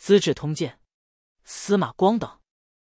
资治通鉴》，司马光等。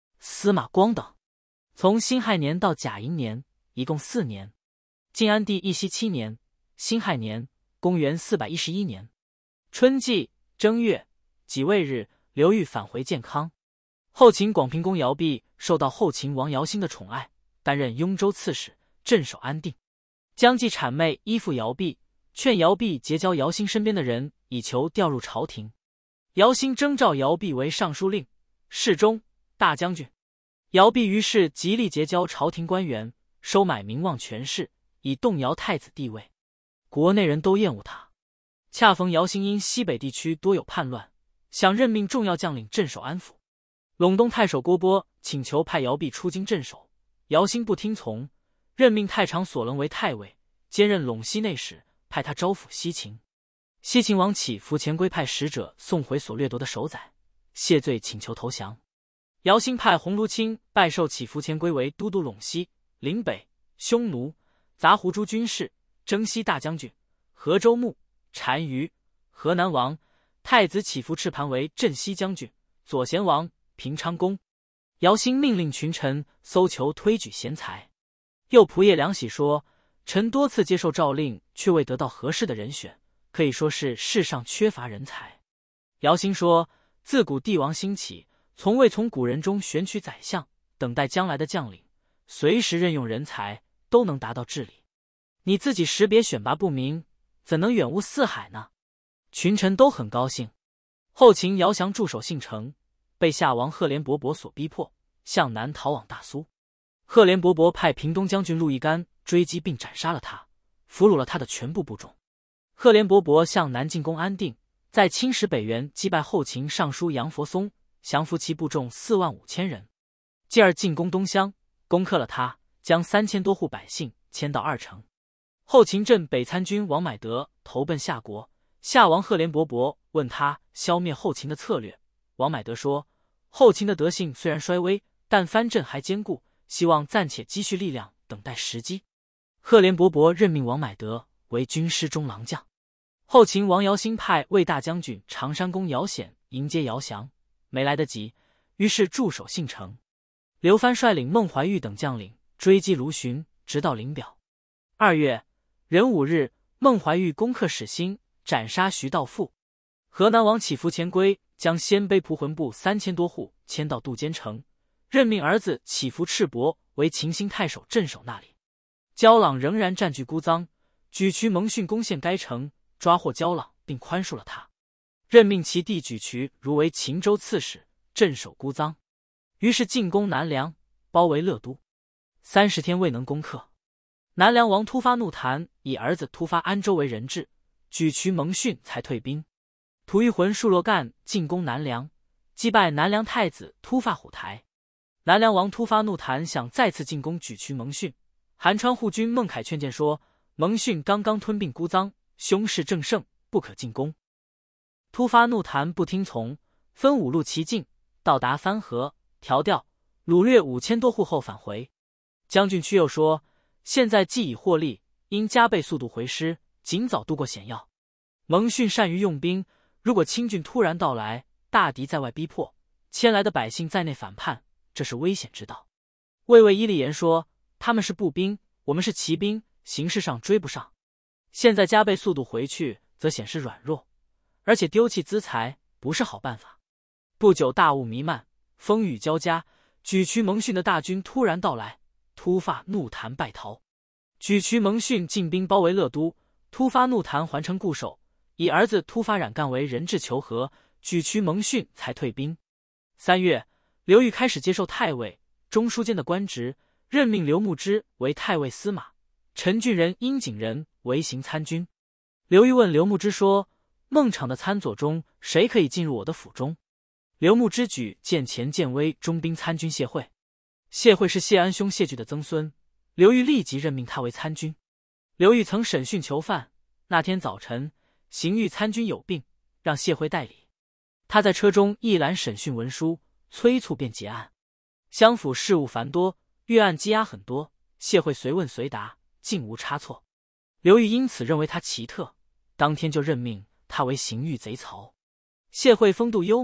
从辛亥年到甲寅年，一共4年。晋安帝义熙7年，辛亥年，公元411年春季正月己未日，刘裕返回建康。后秦广平公姚弼受到后秦王姚兴的宠爱，担任雍州刺史，镇守安定。姜继谄媚依附姚弼，劝姚弼结交姚兴身边的人，以求调入朝廷。姚兴征召姚弼为尚书令、侍中、大将军。姚弼于是极力结交朝廷官员，收买名望权势，以动摇太子地位。国内人都厌恶他。恰逢姚兴因西北地区多有叛乱，想任命重要将领镇守安抚。陇东太守郭波请求派姚弼出京镇守，姚兴不听从，任命太常所棱为太尉，兼任陇西内史，派他招抚西秦。西秦王乞伏前归派使者送回所掠夺的首宰，谢罪请求投降。姚兴派鸿胪卿拜授乞伏前归为都督陇西、岭北、匈奴、杂胡诸军事、征西大将军、河州牧、单于、河南王。太子乞伏赤盘为镇西将军、左贤王、平昌公。姚兴命令群臣搜求推举贤才。又仆射梁喜说：“臣多次接受诏令，却未得到合适的人选，可以说是世上缺乏人才。”姚兴说：“自古帝王兴起，从未从古人中选取宰相，等待将来的将领，随时任用人才，都能达到治理。你自己识别选拔不明，怎能远悟四海呢？”群臣都很高兴。后秦姚降驻守信城，被夏王赫连勃勃所逼迫，向南逃往大苏。赫连勃勃派平东将军陆毅干追击并斩杀了他，俘虏了他的全部部众。赫连勃勃向南进攻安定，在青石北原击败后秦尚书杨佛松，降服其部众45000人。继而进攻东乡，攻克了他，将3000多户百姓迁到2城。后秦镇北参军王买德投奔夏国，夏王赫连勃勃问他消灭后秦的策略。王买德说：“后秦的德性虽然衰微，但藩镇还坚固，希望暂且积蓄力量，等待时机。”赫连勃勃任命王买德为军师中郎将。后秦王姚兴派魏大将军常山公姚显迎接姚降，没来得及，于是驻守信城。刘藩率领孟怀玉等将领追击卢循，直到临表。2月壬午日，孟怀玉攻克始兴，斩杀徐道富。河南王乞伏前归将鲜卑蒲浑部3000多户迁到杜监城，任命儿子乞伏赤伯为秦兴太守，镇守那里。焦朗仍然占据姑臧，沮渠蒙逊攻陷该城，抓获焦朗并宽恕了他，任命其弟沮渠如为秦州刺史，镇守姑臧。于是进攻南梁，包围乐都，30天未能攻克。南梁王突发怒谈，以儿子突发安州为人质，沮渠蒙逊才退兵。吐谷浑数若干进攻南梁，击败南梁太子突发虎台。南梁王突发怒谈，想再次进攻沮渠蒙逊。韩川护军孟凯劝谏说：“蒙逊刚刚吞并姑臧，凶势正盛，不可进攻。”突发怒谈不听从，分5路齐进，到达番河、调调，掳掠5000多户后返回。将军屈又说：“现在既已获利，应加倍速度回师，尽早渡过险要。蒙逊善于用兵，如果清军突然到来，大敌在外逼迫，迁来的百姓在内反叛，这是危险之道。”魏魏伊利言说：“他们是步兵，我们是骑兵，形势上追不上。现在加倍速度回去，则显示软弱，而且丢弃资财，不是好办法。”不久大雾弥漫，风雨交加，沮渠蒙逊的大军突然到来，突发怒谈败逃。沮渠蒙逊进兵包围乐都，突发怒谈还城固守，以儿子突发冉干为人质求和，沮渠蒙逊才退兵。3月，刘裕开始接受太尉、中书监的官职，任命刘牧之为太尉司马，陈郡人殷景仁为行参军。刘裕问刘牧之说：“孟昶的参佐中，谁可以进入我的府中？”刘牧之举见前建威中兵参军谢惠。谢惠是谢安兄谢据的曾孙，刘裕立即任命他为参军。刘裕曾审讯囚犯，那天早晨，刑狱参军有病，让谢惠代理。他在车中一览审讯文书，催促便结案。相府事务繁多，阅案积压很多，谢惠随问随答，竟无差错。刘裕因此认为他奇特，当天就任命他为刑狱贼曹。谢惠风度优美，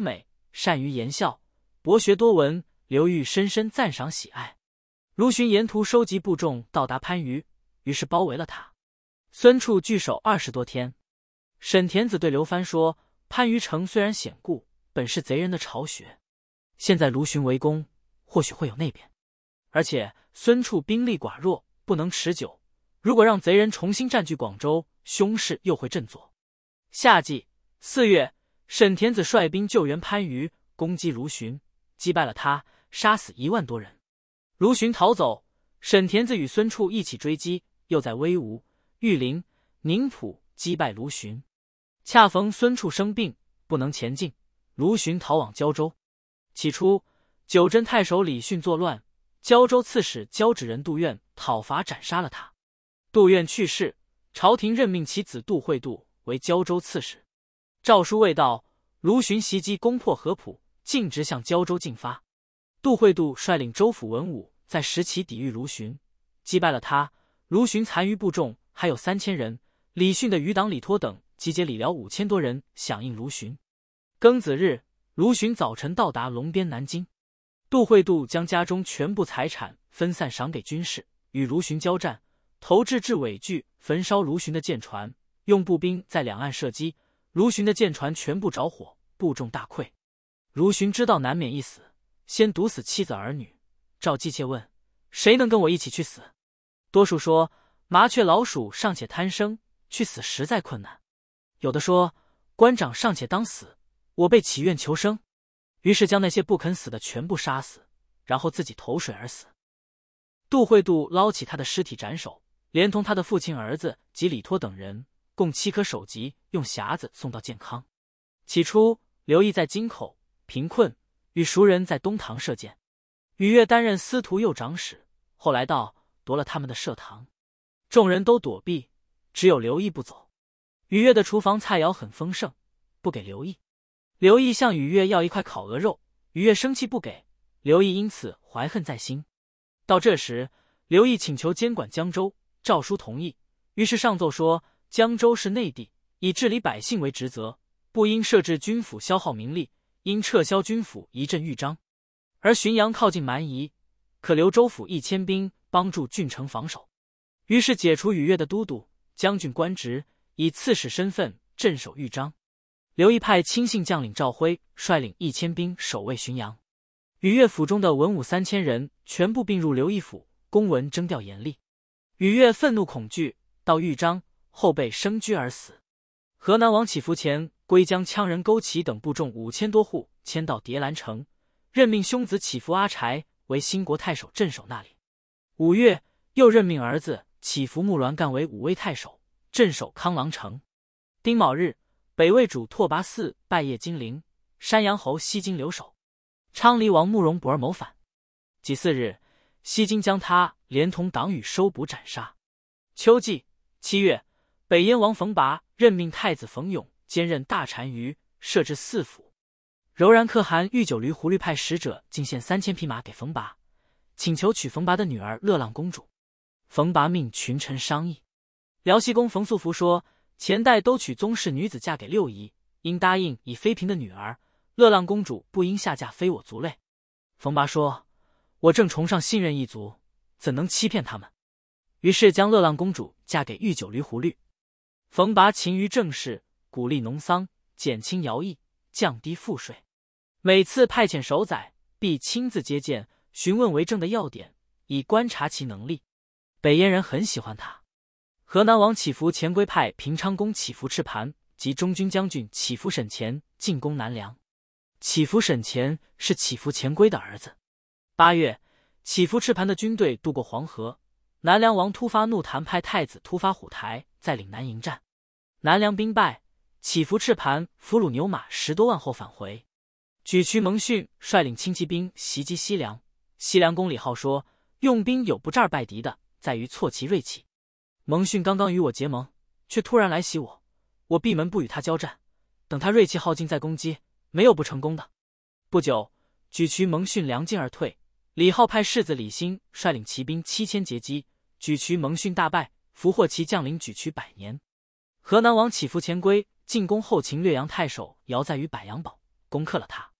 善于言笑，博学多闻，刘裕深深赞赏喜爱。卢循沿途收集部众到达番禺，于是包围了他。孙处据守20多天。沈田子对刘藩说：“番禺城虽然险固，本是贼人的巢穴，现在卢循围攻，或许会有内变。而且孙处兵力寡弱，不能持久。如果让贼人重新占据广州，凶势又会振作。”夏季4月，沈田子率兵救援番禺，攻击卢循，击败了他，杀死1万多人。卢循逃走，沈田子与孙处一起追击，又在威武、玉林、宁浦击败卢循。恰逢孙处生病，不能前进，卢循逃往胶州。起初，九镇太守李训作乱，胶州刺史交趾人杜苑讨伐斩杀了他。杜苑去世，朝廷任命其子杜会度为胶州刺史。诏书未到，卢循袭击攻破合浦，径直向胶州进发。杜会度率领州府文武在石岐抵御卢循，击败了他。卢循残余部众还有3000人，李训的余党李托等集结李辽5000多人响应卢循。庚子日，卢循早晨到达龙边南京。杜会度将家中全部财产分散赏给军士，与卢循交战，投掷至尾具，焚烧卢循的舰船，用步兵在两岸射击，卢循的舰船全部着火，部众大溃。卢循知道难免一死，先毒死妻子儿女，召姬妾问：“谁能跟我一起去死？”多数说：“麻雀老鼠尚且贪生，去死实在困难。”有的说：“官长尚且当死，我辈岂愿求生？”于是将那些不肯死的全部杀死，然后自己投水而死。杜会度捞起他的尸体斩首，连同他的父亲、儿子及李托等人，共7颗首级，用匣子送到建康。起初，刘毅在京口贫困，与熟人在东堂射箭。禹越担任司徒右长史，后来到夺了他们的舍堂，众人都躲避，只有刘毅不走。禹越的厨房菜肴很丰盛，不给刘毅。刘毅向禹越要1块烤鹅肉，禹越生气不给，刘毅因此怀恨在心。到这时，刘毅请求监管江州，诏书同意，于是上奏说：江州是内地，以治理百姓为职责，不应设置军府消耗民力，应撤销军府一镇豫章。而浔阳靠近蛮夷，可留州府1000兵帮助郡城防守。于是解除禹越的都督、将军官职，以刺史身份镇守豫章。刘毅派亲信将领赵辉率领1000兵守卫浔阳。禹越府中的文武3000人全部并入刘毅府，公文征调严厉。禹越愤怒恐惧，到豫章后被生居而死。河南王祈福前归将羌人勾起等部众5000多户迁到叠兰城，任命兄子祈福阿柴为兴国太守镇守那里。5月，又任命儿子祈福木鸾干为武威太守，镇守康郎城。丁卯日，北魏主拓跋嗣拜谒金陵，山阳侯西京留守。昌黎王慕容博而谋反。己巳日，西京将他连同党羽收捕斩杀。秋季7月，北燕王冯拔任命太子冯永兼任大单于，设置4府。柔然可汗御9驴胡律派使者进献3000匹马给冯拔，请求娶冯拔的女儿乐浪公主。冯拔命群臣商议。辽西公冯素福说，前代都娶宗室女子嫁给六姨，应答应以妃嫔的女儿乐浪公主不应下嫁非我族类。冯拔说：“我正崇尚信任一族，怎能欺骗他们？”于是将乐浪公主嫁给御9驴胡律。冯拔勤于政事，鼓励农桑，减轻徭役，降低赋税。每次派遣守宰，必亲自接见，询问为政的要点，以观察其能力。北燕人很喜欢他。河南王祈福前归派平昌公祈福赤盘及中军将军祈福沈潜进攻南梁。祈福沈潜是祈福前归的儿子。8月，祈福赤盘的军队渡过黄河，南梁王突发怒弹派太子突发虎台在岭南迎战，南梁兵败，祈福赤盘俘虏牛马10多万后返回。沮渠蒙逊率领轻骑兵袭击西凉，西凉公李浩说：“用兵有不战而败敌的，在于挫其锐气。蒙逊刚刚与我结盟，却突然来袭我，我闭门不与他交战，等他锐气耗尽再攻击，没有不成功的。”不久，沮渠蒙逊粮尽而退，李浩派世子李欣率领骑兵7000截击，沮渠蒙逊大败，俘获其将领沮渠100年。河南王祈福前归进攻后秦略阳太守姚在于百阳堡，攻克了他。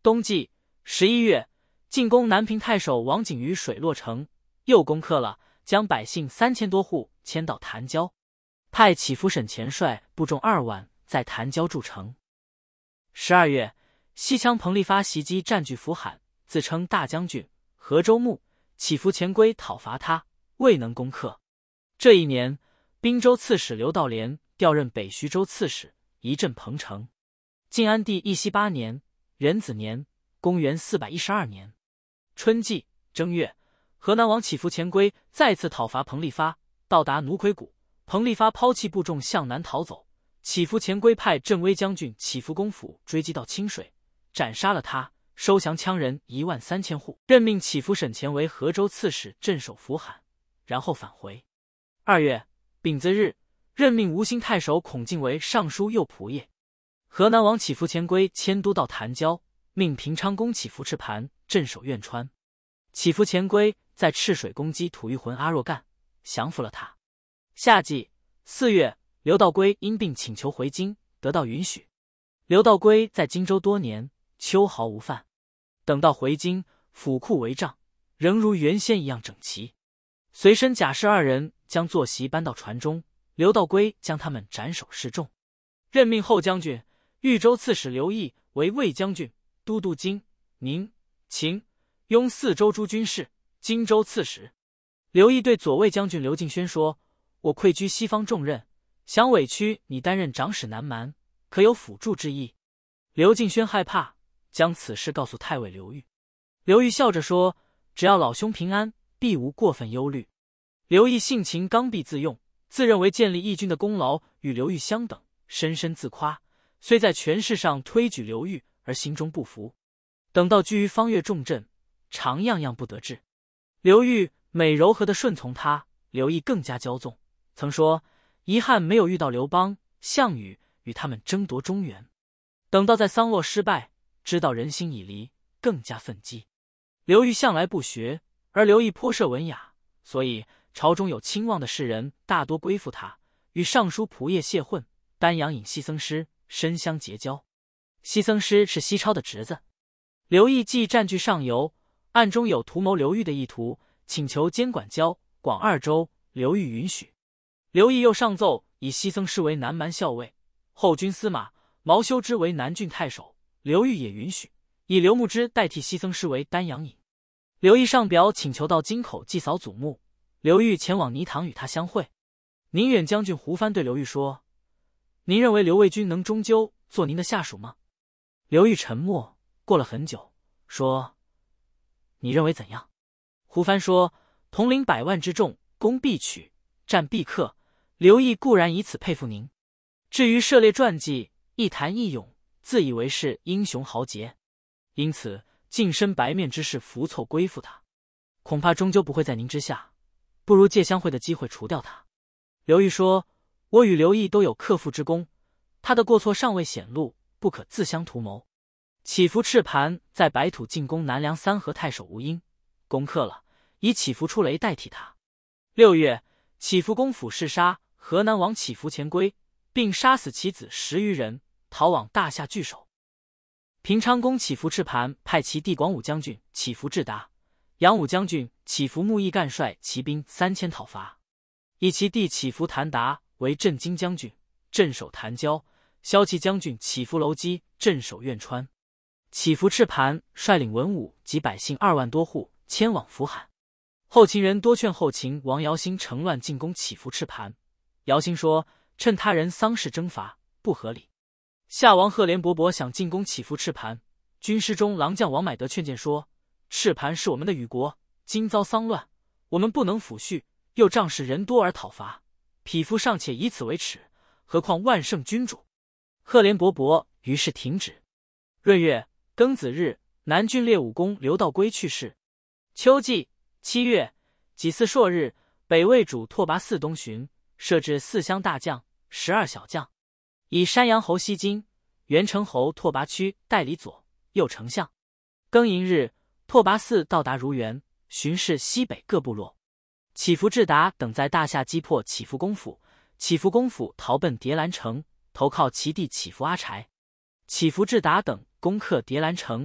冬季11月，进攻南平太守王景于水洛城，又攻克了，将百姓3000多户迁到潭郊，派祈福沈前率部众2万在潭郊筑城。12月，西羌彭立发袭击占据福罕，自称大将军，河州牧，祈福前归讨伐他，未能攻克。这一年，滨州刺史刘道廉调任北徐州刺史，一镇彭城。晋安帝义熙8年壬子年，公元412年春季正月，河南王祈福前归再次讨伐彭立发，到达奴魁谷，彭立发抛弃部众向南逃走。祈福前归派镇威将军祈福公府追击到清水，斩杀了他，收降羌人13000户，任命祈福沈前为河州刺史，镇守福罕，然后返回。2月丙子日，任命吴兴太守孔敬为尚书右仆射。河南王祈福前归迁都到潭郊，命平昌公祈福赤盘镇守苑川。祈福前归在赤水攻击吐谷浑阿若干，降服了他。夏季4月，刘道归因病请求回京，得到允许。刘道归在荆州多年，秋毫无犯。等到回京，府库为帐，仍如原先一样整齐。随身甲士2人将坐席搬到船中，刘道归将他们斩首示众，任命后将军、豫州刺史刘毅为卫将军，都督荆、宁、秦、雍4州诸军事，荆州刺史。刘毅对左卫将军刘敬轩说：“我愧居西方重任，想委屈你担任长史南蛮，可有辅助之意？”刘敬轩害怕，将此事告诉太尉刘裕。刘裕笑着说：“只要老兄平安，必无过分忧虑。”刘毅性情刚愎自用，自认为建立义军的功劳与刘裕相等，深深自夸，虽在权势上推举刘裕，而心中不服。等到居于方越重镇，常样样不得志。刘裕每柔和的顺从他，刘毅更加骄纵，曾说遗憾没有遇到刘邦、项羽与他们争夺中原。等到在桑洛失败，知道人心已离，更加愤激。刘裕向来不学，而刘毅颇涉文雅，所以朝中有亲望的士人大多归附他，与尚书仆射谢混、丹阳尹西僧师深相结交。西僧师是西超的侄子。刘毅既占据上游，暗中有图谋刘裕的意图，请求监管交、广2州，刘裕允许。刘毅又上奏以西僧师为南蛮校尉，后军司马毛修之为南郡太守，刘裕也允许，以刘牧之代替西僧师为丹阳尹。刘毅上表请求到京口祭扫祖墓，刘裕前往泥塘与他相会。宁远将军胡藩对刘裕说：“您认为刘卫军能终究做您的下属吗？”刘裕沉默，过了很久，说：“你认为怎样？”胡藩说：“统领100万之众，攻必取，战必克。刘毅固然以此佩服您。至于涉猎传记，一谈一勇，自以为是英雄豪杰，因此净身白面之士服凑归附他，恐怕终究不会在您之下，不如借相会的机会除掉他。”刘裕说：“我与刘毅都有克父之功，他的过错尚未显露，不可自相图谋。”祈福赤盘在白土进攻南梁3河太守吴英，攻克了，以祈福出雷代替他。6月，祈福公府弑杀河南王祈福前归，并杀死其子10余人，逃往大夏据守。平昌公祈福赤盘派其弟广武将军祈福志达、扬武将军祈福穆义干率骑兵3000讨伐，以其弟祈福谭达为镇京将军，镇守潭郊；骁骑将军祈福楼基镇守苑川。祈福赤盘率领文武及百姓2万多户迁往福罕。后秦人多劝后秦王姚兴乘乱进攻祈福赤盘，姚兴说：“趁他人丧事征伐，不合理。”夏王赫连勃勃想进攻祈福赤盘，军师中郎将王买德劝谏说：“赤盘是我们的羽国，今遭丧乱，我们不能抚恤，又仗势人多而讨伐，匹夫尚且以此为耻，何况万圣君主？”赫连勃勃于是停止。闰月庚子日，南郡列武公刘道归去世。秋季7月己巳朔日，北魏主拓跋嗣东巡，设置4乡大将、12小将，以山阳侯西京、元成侯拓跋区代理左右丞相。庚寅日，拓跋嗣到达如原，巡视西北各部落。祈福志达等在大夏击破祈福公府，祈福公府逃奔叠兰城，投靠其弟祈福阿柴。祈福志达等攻克叠兰城，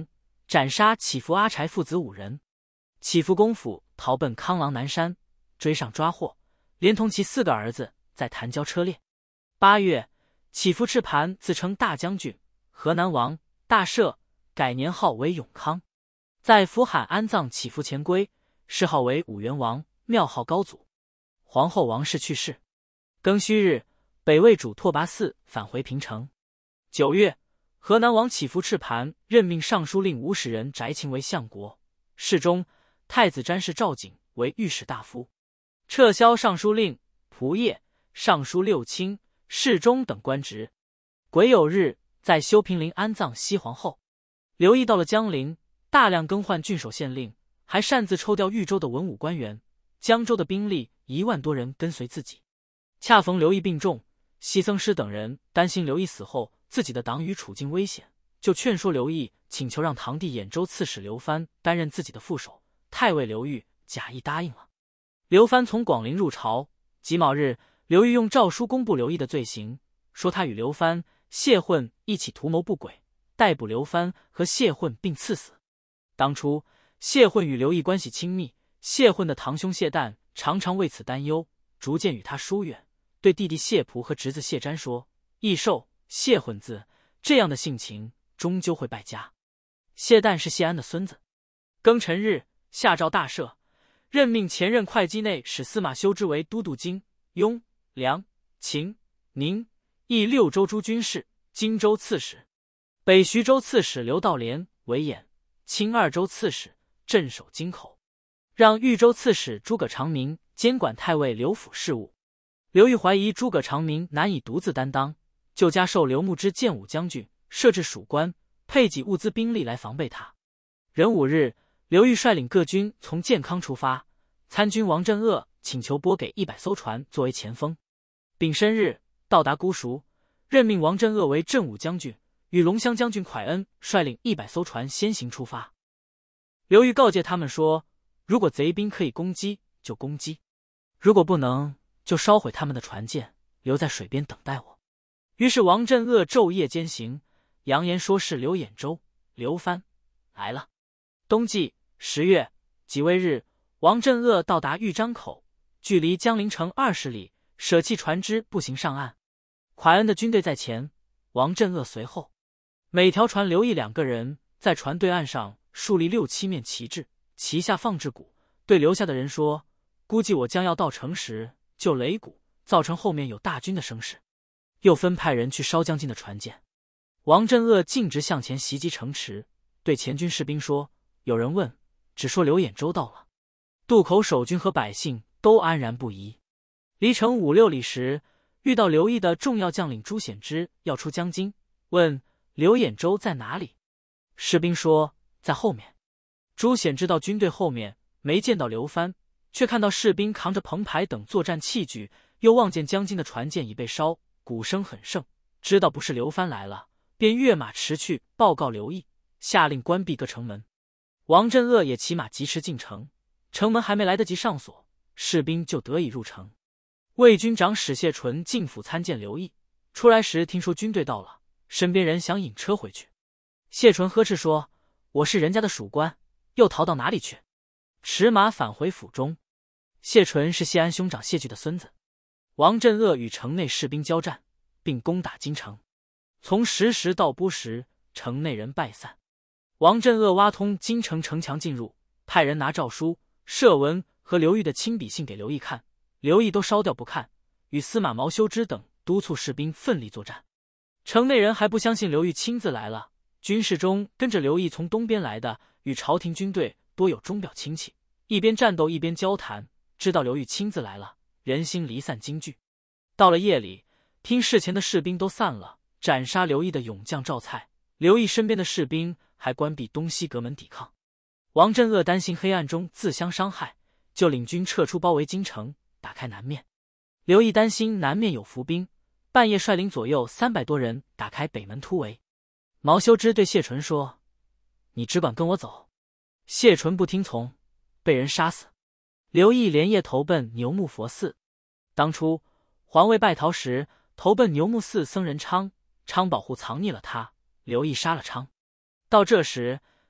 斩杀乞伏阿柴父子5人。乞伏公府逃奔康郎南山，追上抓获，连同其4个儿子在潭郊车裂。8月，乞伏赤盘自称大将军、河南王，大赦，改年号为永康，在福海安葬乞伏前归，谥号为武元王，庙号高祖。皇后王氏去世。庚戌日，北魏主拓跋嗣返回平城。9月，河南王乞伏赤盘任命尚书令吴使人翟勤为相国，侍中太子詹事赵景为御史大夫，撤销尚书令、仆射、尚书六卿、侍中等官职。癸酉日，在修平陵安葬西皇后。刘毅到了江陵，大量更换郡守县令，还擅自抽调豫州的文武官员，江州的兵力1万多人跟随自己。恰逢刘毅病重，西僧师等人担心刘毅死后自己的党羽处境危险，就劝说刘毅，请求让堂弟兖州刺史刘藩担任自己的副手。太尉刘裕假意答应了。刘藩从广陵入朝，己卯日，刘裕用诏书公布刘毅的罪行，说他与刘藩、谢混一起图谋不轨，逮捕刘藩和谢混并赐死。当初谢混与刘毅关系亲密，谢混的堂兄谢旦常常为此担忧，逐渐与他疏远，对弟弟谢仆和侄子谢瞻说：“益寿、谢混字，这样的性情终究会败家。”谢旦是谢安的孙子。庚辰日，下诏大赦，任命前任会稽内史司马修之为都督荆、雍、梁、秦、宁、益6州诸军事，荆州刺史；北徐州刺史刘道廉为兖、青2州刺史，镇守京口，让豫州刺史诸葛长明监管太尉刘府事务。刘裕怀疑诸葛长明难以独自担当，就加授刘牧之建武将军，设置属官，配给物资兵力来防备他。壬午日，刘裕率领各军从建康出发，参军王镇恶请求拨给100艘船作为前锋。丙申日，到达姑熟，任命王镇恶为镇武将军，与龙骧将军蒯恩率领100艘船先行出发。刘裕告诫他们说，如果贼兵可以攻击就攻击，如果不能就烧毁他们的船舰，留在水边等待我。于是王镇恶昼夜兼行，扬言说是刘兖州、刘藩来了。冬季10月己未日，王镇恶到达豫章口，距离江陵城20里，舍弃船只步行上岸。蒯恩的军队在前，王镇恶随后。每条船留意2个人，在船对岸上树立6、7面旗帜，旗下放置鼓，对留下的人说：“估计我将要到城时就擂鼓，造成后面有大军的声势。”又分派人去烧将近的船舰。王镇恶径直向前袭击城池，对前军士兵说：“有人问，只说刘兖州到了。”渡口守军和百姓都安然不疑。离城5、6里时，遇到刘毅的重要将领朱显之要出江津，问刘兖州在哪里。士兵说在后面。朱显之到军队后面，没见到刘藩，却看到士兵扛着棚牌等作战器具，又望见江津的船舰已被烧，鼓声很盛，知道不是刘藩来了，便跃马驰去报告刘毅，下令关闭各城门。王镇恶也骑马疾驰进城，城门还没来得及上锁，士兵就得以入城。魏军长史谢纯进府参见刘毅，出来时听说军队到了，身边人想引车回去。谢纯呵斥说：“我是人家的属官，又逃到哪里去？”驰马返回府中。谢纯是谢安兄长谢据的孙子。王镇恶与城内士兵交战，并攻打京城。从石石到波石，城内人败散。王镇恶挖通京城城墙进入，派人拿诏书、敕文和刘裕的亲笔信给刘毅看，刘毅都烧掉不看，与司马毛修之等督促士兵奋力作战。城内人还不相信刘裕亲自来了，军士中跟着刘毅从东边来的，与朝廷军队多有钟表亲戚，一边战斗一边交谈，知道刘裕亲自来了，人心离散惊惧。到了夜里，听事前的士兵都散了，斩杀刘毅的勇将赵蔡，刘毅身边的士兵还关闭东西阁门抵抗。王镇恶担心黑暗中自相伤害，就领军撤出包围京城，打开南面。刘毅担心南面有伏兵，半夜率领左右300多人打开北门突围。毛修之对谢纯说：“你只管跟我走。”谢纯不听从，被人杀死。刘毅连夜投奔牛木佛寺。当初皇位败逃时，投奔牛木寺僧人昌，昌保护藏匿了他，刘毅杀了昌。到这时，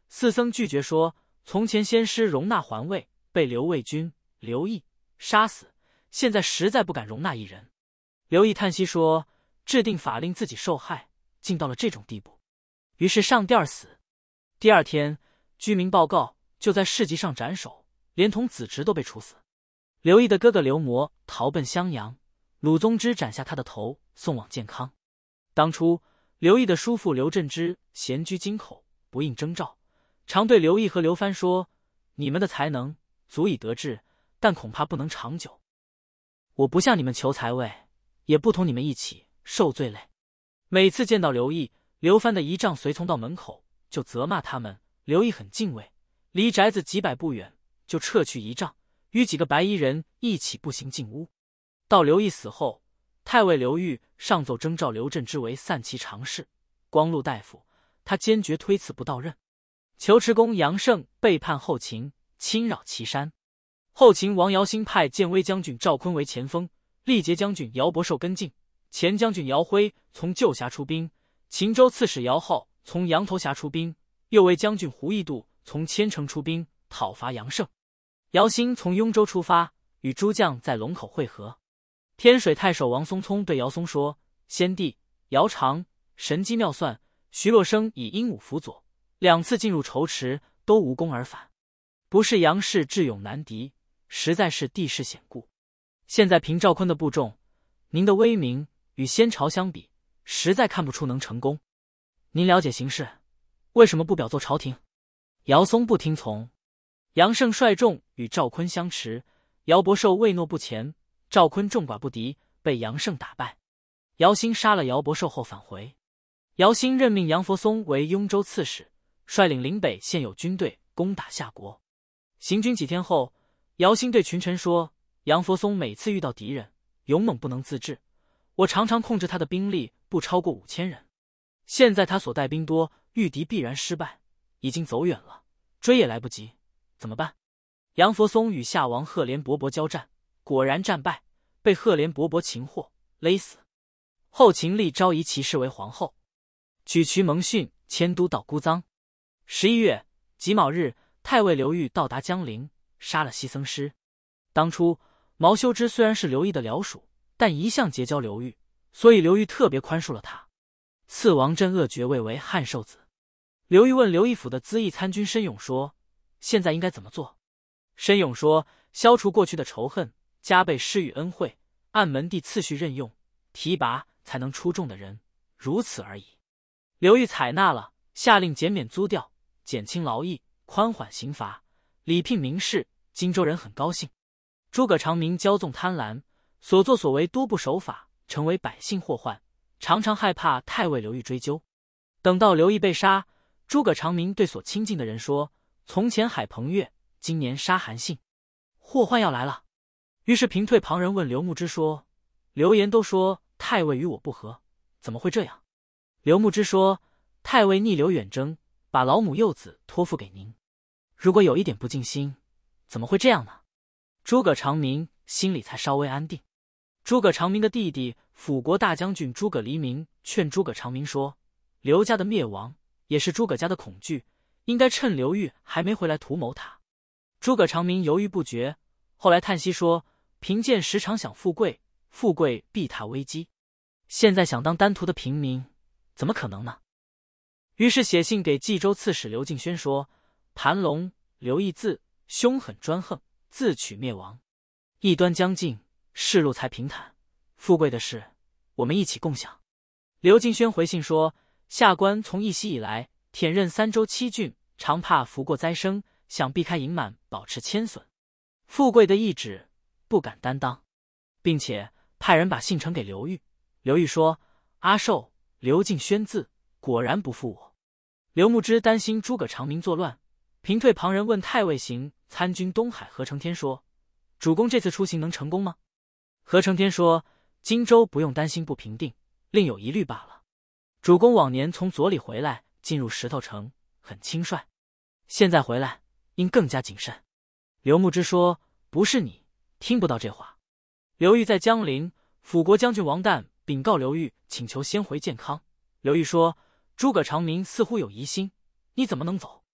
四僧拒绝说，从前先师容纳还位，被刘卫军、刘毅杀死，现在实在不敢容纳一人。刘毅叹息说，制定法令自己受害，竟到了这种地步。于是上吊而死。第二天，居民报告，就在市集上斩首，连同子侄都被处死。刘毅的哥哥刘模逃奔襄阳，鲁宗之斩下他的头，送往建康。当初刘毅的叔父刘振之闲居京口，不应征召，常对刘毅和刘藩说，你们的才能足以得志，但恐怕不能长久。我不向你们求财位，也不同你们一起受罪累。每次见到刘毅、刘藩的仪仗随从到门口，就责骂他们。刘毅很敬畏，离宅子几百步远，就撤去仪仗，与几个白衣人一起步行进屋。到刘毅死后，太尉刘裕上奏征召刘振之为散骑常侍、光禄大夫，他坚决推辞不到任。求池公杨胜背叛后秦，侵扰岐山。后秦王姚兴派建威将军赵坤为前锋，力节将军姚伯寿跟进，前将军姚辉从旧峡出兵，秦州刺史姚浩从羊头峡出兵，右卫将军胡义度从千城出兵讨伐杨胜。姚兴从雍州出发，与诸将在龙口会合。天水太守王松聪对姚松说，先帝姚长神机妙算，徐洛生以鹦鹉辅佐，2次进入仇池，都无功而返。不是杨氏智勇难敌，实在是地势险固。现在凭赵坤的部众，您的威名与先朝相比，实在看不出能成功。您了解形势，为什么不表奏朝廷？姚松不听从。杨胜率众与赵坤相持，姚伯寿畏懦不前，赵坤众寡不敌，被杨胜打败。姚兴杀了姚伯寿后返回。姚兴任命杨佛松为雍州刺史，率领岭北现有军队攻打夏国。行军几天后，姚兴对群臣说，杨佛松每次遇到敌人，勇猛不能自制，我常常控制他的兵力不超过5000人。现在他所带兵多，遇敌必然失败，已经走远了，追也来不及，怎么办？杨佛松与夏王赫连勃勃交战，果然战败，被赫连勃勃擒获，勒死。后秦立昭仪其氏为皇后，举渠蒙逊迁都到姑臧。11月己卯日，太尉刘裕到达江陵，杀了西僧师。当初毛修之虽然是刘毅的僚属，但一向结交刘裕，所以刘裕特别宽恕了他，赐王镇恶爵位为汉寿子。刘裕问刘义府的资议参军申勇说，现在应该怎么做？申勇说，消除过去的仇恨，加倍施予恩惠，按门第次序任用，提拔才能出众的人，如此而已。刘裕采纳了，下令减免租调，减轻劳役，宽缓刑罚，礼聘名士，荆州人很高兴。诸葛长明骄纵贪婪，所作所为多不守法，成为百姓祸患，常常害怕太尉刘裕追究。等到刘毅被杀，诸葛长明对所亲近的人说，从前海彭越，今年杀韩信，祸患要来了。于是平退旁人问刘牧之说，刘言都说太尉与我不和，怎么会这样？刘牧之说，太尉逆流远征，把老母幼子托付给您，如果有一点不尽心，怎么会这样呢？诸葛长明心里才稍微安定。诸葛长明的弟弟辅国大将军诸葛黎明劝诸葛长明说，刘家的灭亡也是诸葛家的恐惧，应该趁刘裕还没回来图谋他。诸葛长明犹豫不决，后来叹息说，贫贱时常想富贵，富贵必踏危机，现在想当丹徒的平民，怎么可能呢？于是写信给冀州刺史刘敬轩说，盘龙、刘义字凶狠专横，自取灭亡，异端将尽，世路才平坦，富贵的事我们一起共享。刘敬轩回信说，下官从义熙以来，舔任3州7郡，常怕福过灾生，想避开盈满，保持谦损，富贵的意志不敢担当，并且派人把信呈给刘裕。刘裕说，阿寿、刘敬轩字果然不负我。刘牧之担心诸葛长明作乱，平退旁人问太尉行参军东海何承天说，主公这次出行能成功吗？何承天说，荆州不用担心不平定，另有疑虑罢了。主公往年从左里回来，进入石头城，很轻率，现在回来应更加谨慎。刘牧之说，不是你听不到这话。刘裕在江陵，辅国将军王旦禀告刘裕，请求先回建康。刘裕说，诸葛长明似乎有疑心，你怎么能走？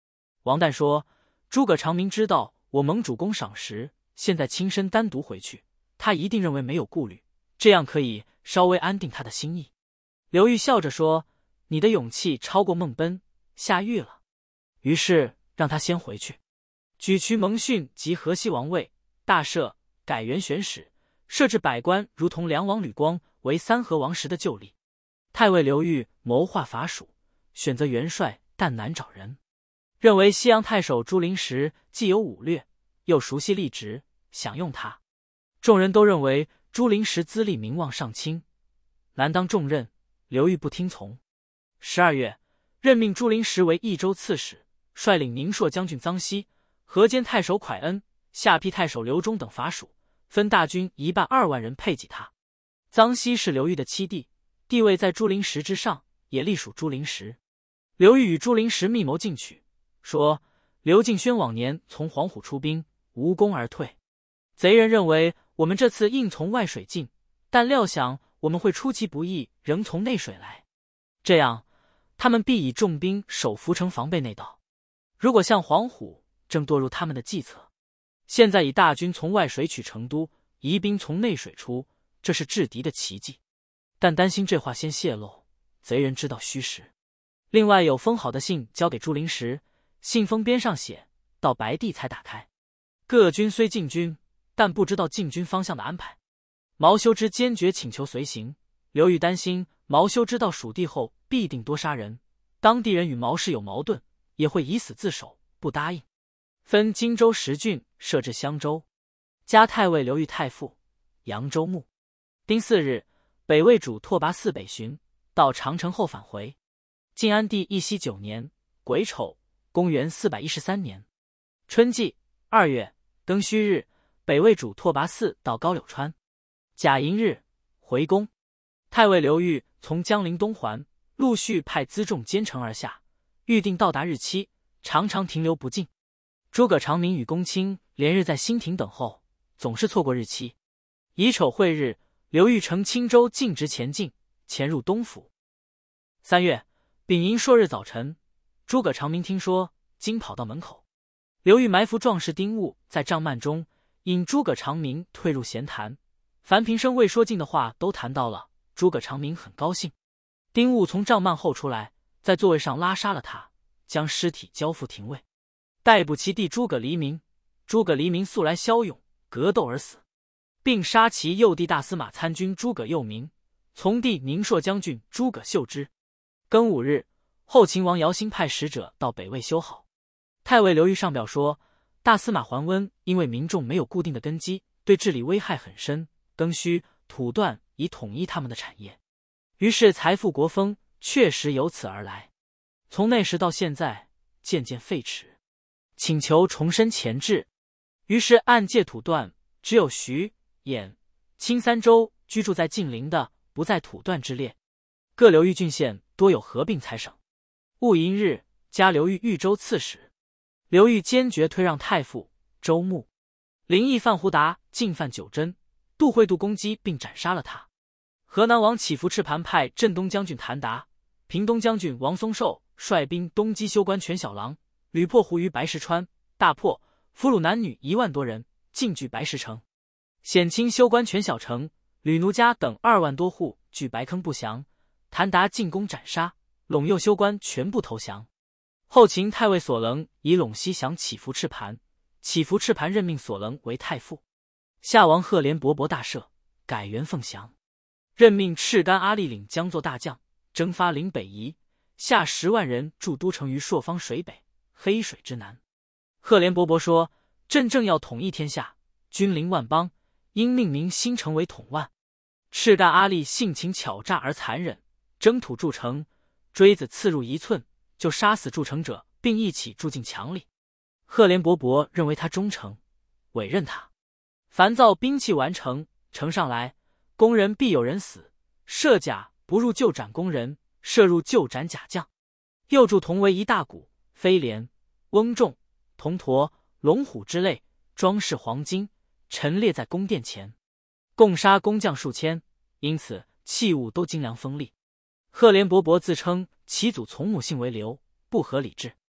王旦说：“诸葛长明知道我蒙主公赏识，现在亲身单独回去，他一定认为没有顾虑，这样可以稍微安定他的心意。”刘裕笑着说：“你的勇气超过孟奔，下狱了。”于是让他先回去。举渠蒙逊及河西王位，大赦，改元选史，设置百官，如同梁王吕光为三河王时的旧例。太尉刘裕谋划伐蜀，选择元帅，但难找人。认为西阳太守朱灵时既有武略，又熟悉吏职，想用他。众人都认为朱灵时资历名望尚轻，难当重任。刘裕不听从。12月，任命朱灵时为益州刺史，率领宁朔将军臧熙、河间太守蒯恩、下邳太守刘忠等伐蜀，分大军1半2万人配给他。臧熙是刘裕的七弟，地位在朱灵时之上，也隶属朱灵时。刘裕与朱灵时密谋进取，说刘敬轩往年从黄虎出兵，无功而退。贼人认为我们这次硬从外水进，但料想我们会出其不意，仍从内水来，这样他们必以重兵守涪城防备内道。如果像黄虎，正堕入他们的计策。现在以大军从外水取成都，移兵从内水出，这是制敌的奇迹。但担心这话先泄露，贼人知道虚实。另外有封好的信交给朱灵时，信封边上写到白帝才打开。各军虽进军，但不知道进军方向的安排。毛修之坚决请求随行，刘裕担心毛修之到蜀地后必定多杀人，当地人与毛氏有矛盾，也会以死自首，不答应。分荆州10郡，设置襄州，加太尉刘裕太傅，扬州牧。丁巳日，北魏主拓跋嗣北巡，到长城后返回。晋安帝义熙9年癸丑，公元413年春季2月庚戌日，北魏主拓跋嗣到高柳川。甲寅日，回宫。太尉刘裕从江陵东还，陆续派辎重兼程而下，预定到达日期，常常停留不进。诸葛长明与公卿连日在新亭等候，总是错过日期。乙丑会日，刘裕乘青州径直前进，潜入东府。3月丙寅朔日早晨，诸葛长明听说，惊跑到门口。刘裕埋伏壮士丁务在帐幔中，引诸葛长明退入闲谈，凡平生未说尽的话都谈到了。诸葛长明很高兴。丁务从帐幔后出来，在座位上拉杀了他，将尸体交付廷尉，逮捕其弟诸葛黎明。诸葛黎明素来骁勇，格斗而死，并杀其右弟大司马参军诸葛佑明，从弟宁朔将军诸葛秀之。庚午日，后秦王姚兴派使者到北魏修好。太尉刘裕上表说，大司马桓温因为民众没有固定的根基，对治理危害很深，庚戌、土断以统一他们的产业，于是财富国风确实由此而来。从那时到现在，渐渐废弛，请求重申前制。于是按界土断，只有徐、兖、青3州居住在晋陵的，不在土断之列。各刘豫郡县多有合并财省。戊寅日，加刘豫豫州刺史。刘豫坚决推让太傅、州牧。林毅范胡达进犯九真，杜会度攻击并斩杀了他。河南王乞伏赤盘派镇东将军谭达、平东将军王松寿率兵东击休关全小郎，屡破胡于白石川，大破，俘虏男女1万多人，进据白石城。险侵休关全小城，吕奴家等2万多户据白坑不降，谭达进攻斩杀，陇右休关全部投降。后秦太尉索棱以陇西降乞伏赤盘，乞伏赤盘任命索棱为太傅。夏王赫连勃勃大赦，改元凤翔，任命赤干阿力领将作大将，征发领北夷，下10万人驻都城于朔方水北、黑水之南。赫连勃勃说，朕正要统一天下，君临万邦，应命名新城为统万。赤干阿力性情巧诈而残忍，征土筑城，锥子刺入1寸，就杀死筑城者，并一起筑进墙里。赫连勃勃认为他忠诚，委任他。凡造兵器完成，呈上来，工人必有人死，设甲不入就斩工人，射入就斩甲将。又铸铜为1大鼓、飞廉、翁仲、铜驼、龙虎之类，装饰黄金，陈列在宫殿前，共杀工匠数千，因此器物都精良锋利。赫连勃勃自称其祖从母姓为刘，不合礼制，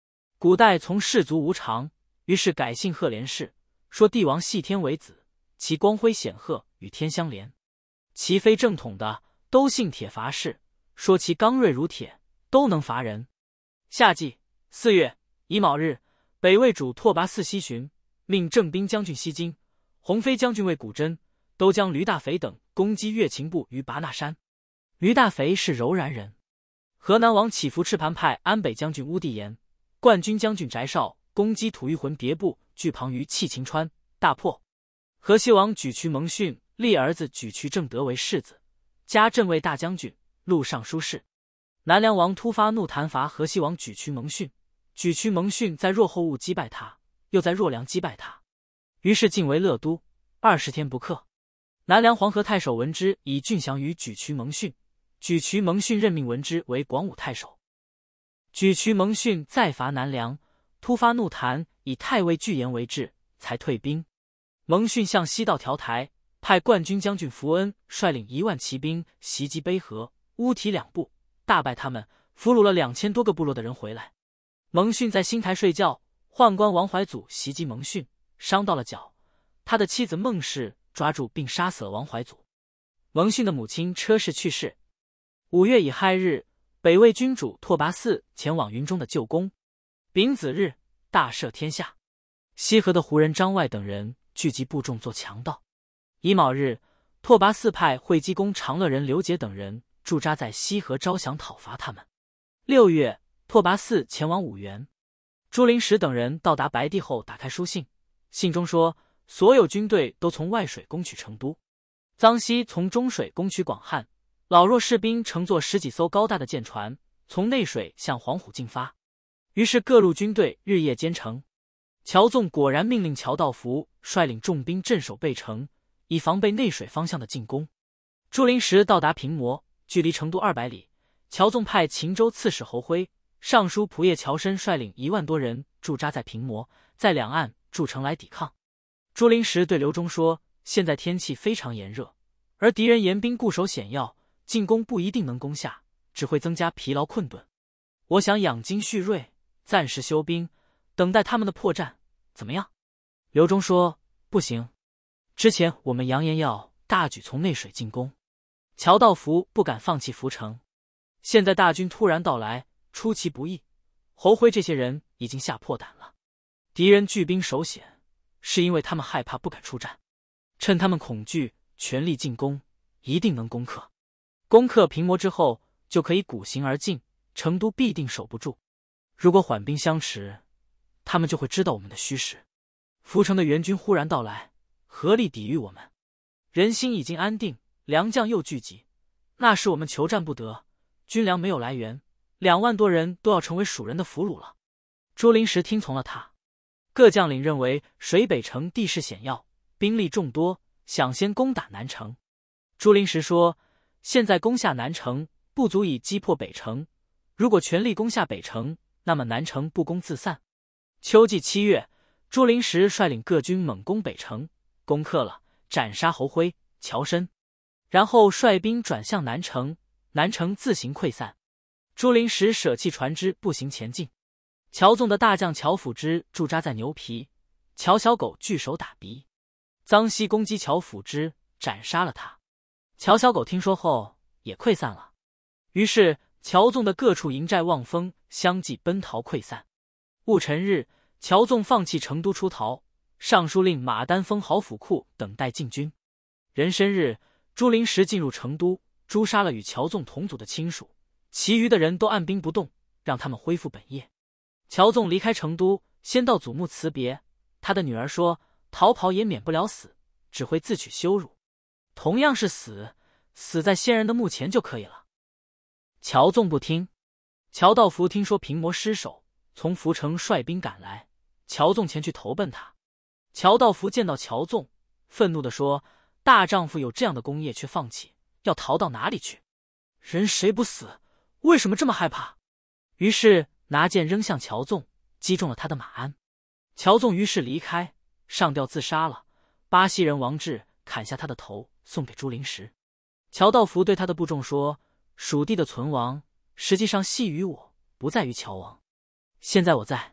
古代从氏族无常，于是改姓赫连氏，说帝王系天为子，其光辉显赫，与天相连。其非正统的，都姓铁伐氏，说其刚锐如铁，都能伐人。夏季4月乙卯日，北魏主拓跋嗣西巡，命正兵将军西京、鸿飞将军为古真，都将驴大肥等攻击乐秦部于拔那山。驴大肥是柔然人。河南王乞伏赤盘派安北将军乌地延、冠军将军翟绍攻击吐谷浑别部，据旁于弃秦川，大破。河西王举渠蒙逊立儿子举渠正德为世子，加镇卫大将军、录尚书事。南梁王突发怒弹伐河西王举渠蒙逊，举渠蒙逊在若后务击败他，又在若梁击败他，于是进为乐都，20天不克。南梁黄河太守文之以郡降于举渠蒙逊，举渠蒙逊任命文之为广武太守。举渠蒙逊再伐南梁，突发怒弹，以太尉巨延为质，才退兵。蒙逊向西到调台，派冠军将军符恩率领1万骑兵袭击卑河、乌提两部，大败他们，俘虏了2000多个部落的人回来。蒙逊在新台睡觉，宦官王怀祖袭击蒙逊，伤到了脚，他的妻子孟氏抓住并杀死了王怀祖。蒙逊的母亲车氏去世。5月乙亥日，北魏君主拓跋嗣前往云中的旧宫。丙子日，大赦天下。西河的胡人张外等人聚集部众做强盗。乙卯日，拓跋嗣派会稽公长乐人刘杰等人驻扎在西河招降讨伐他们。6月，拓跋嗣前往五原。朱灵石等人到达白帝后，打开书信，信中说所有军队都从外水攻取成都，臧西从中水攻取广汉，老弱士兵乘坐10几艘高大的舰船，从内水向黄虎进发。于是各路军队日夜兼程。乔纵果然命令乔道福率领重兵镇守贝城，以防备内水方向的进攻。朱灵石到达平魔，距离成都200里。乔纵派秦州刺史侯辉、尚书仆射乔申率领1万多人驻扎在平魔，在两岸筑城来抵抗。朱灵石对刘忠说：现在天气非常炎热，而敌人严兵固守险要，进攻不一定能攻下，只会增加疲劳困顿。我想养精蓄锐，暂时休兵，等待他们的破绽，怎么样？刘忠说：不行，之前我们扬言要大举从内水进攻，乔道福不敢放弃涪城，现在大军突然到来，出其不意，侯辉这些人已经吓破胆了。敌人聚兵守险，是因为他们害怕不敢出战，趁他们恐惧，全力进攻，一定能攻克。攻克平魔之后，就可以鼓行而进，成都必定守不住。如果缓兵相持，他们就会知道我们的虚实。涪城的援军忽然到来，合力抵御我们。人心已经安定，良将又聚集，那时我们求战不得，军粮没有来源，2万多人都要成为蜀人的俘虏了。朱灵石听从了他。各将领认为水北城地势险要，兵力众多，想先攻打南城。朱灵石说：现在攻下南城不足以击破北城，如果全力攻下北城，那么南城不攻自散。秋季7月，朱灵石率领各军猛攻北城，攻克了，斩杀侯辉、乔申，然后率兵转向南城，南城自行溃散。朱灵石舍弃船只，步行前进。乔纵的大将乔辅之驻扎在牛皮，乔小狗据守打鼻。臧西攻击乔辅之，斩杀了他。乔小狗听说后也溃散了。于是乔纵的各处营寨望风，相继奔逃溃散。戊辰日，乔纵放弃成都出逃，尚书令马丹封豪府库等待进军。壬申日，朱灵石进入成都，诛杀了与乔纵同族的亲属，其余的人都按兵不动，让他们恢复本业。乔纵离开成都，先到祖墓辞别。他的女儿说：逃跑也免不了死，只会自取羞辱。同样是死，死在先人的墓前就可以了。乔纵不听。乔道福听说平魔失守，从涪城率兵赶来，乔纵前去投奔他。乔道福见到乔纵，愤怒地说：大丈夫有这样的功业却放弃，要逃到哪里去？人谁不死？为什么这么害怕？于是拿剑扔向乔纵，击中了他的马鞍。乔纵于是离开，上吊自杀了。巴西人王志砍下他的头，送给朱灵石。乔道福对他的部众说：蜀地的存亡实际上系于我，不在于乔王。现在我在，